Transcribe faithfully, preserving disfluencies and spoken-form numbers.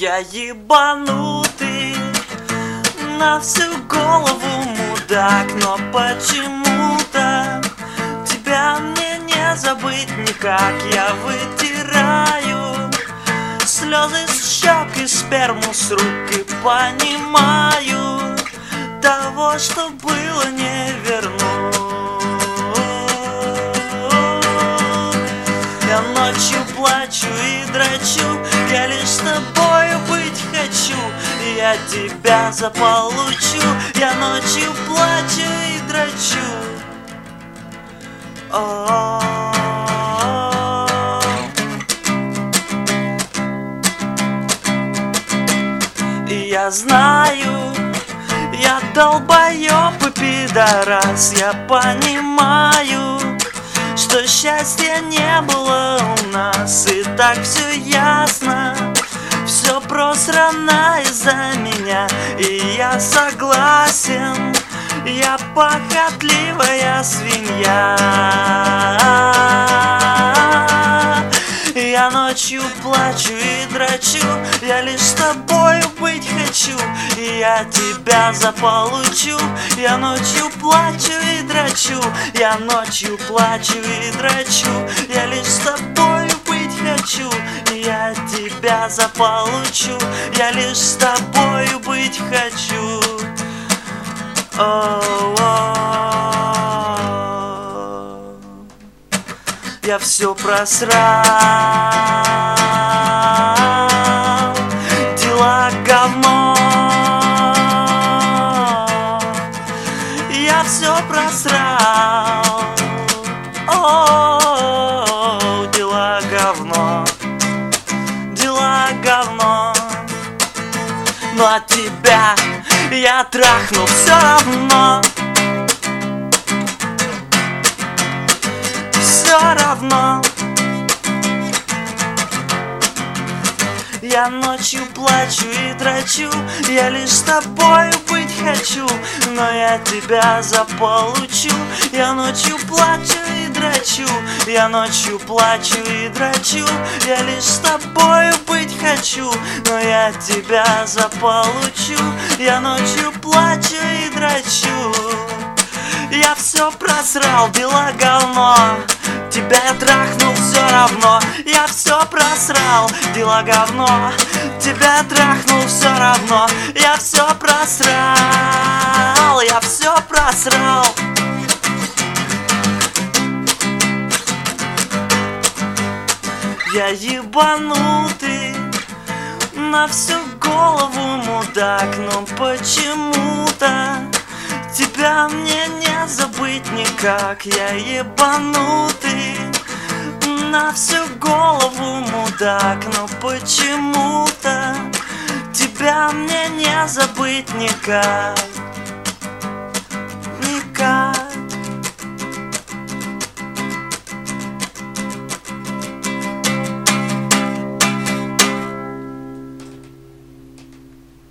Я ебанутый, на всю голову мудак, но почему-то тебя мне не забыть никак. Я вытираю слезы с щек и сперму с рук и понимаю, того, что было, не верну. Я ночью плачу и драчу, я лишь с тобою быть хочу, и я тебя заполучу. Я ночью плачу и драчу. О-о-о. И я знаю, я долбоёб и пидорас, я понимаю, что счастья не было у нас, и так все ясно, все просрано из-за меня, и я согласен, я похотливая свинья. Я ночью плачу и драчу, я лишь с тобою быть хочу, и я тебя заполучу. Я ночью плачу и драчу, я ночью плачу и драчу, я лишь с тобою быть хочу, и я тебя заполучу. Я лишь с тобою быть хочу. О-о-о. Я все просрал, дела говно. Я все просрал, о, дела говно, дела говно. Но от тебя я трахну все равно. Все равно. Я ночью плачу и драчу, я лишь с тобою быть хочу, но я тебя заполучу. Я ночью плачу и драчу, я ночью плачу и драчу, я лишь с тобою быть хочу, но я тебя заполучу. Я ночью плачу и драчу. Я все просрал, дела говно. Тебя я трахнул все равно. Я все просрал, дела говно. Тебя я трахнул все равно. Я все просрал, я все просрал. Я ебанутый, на всю голову мудак, но почему-то тебя мне не забыть никак. Я ебанутый, на всю голову мудак, но почему-то тебя мне не забыть никак.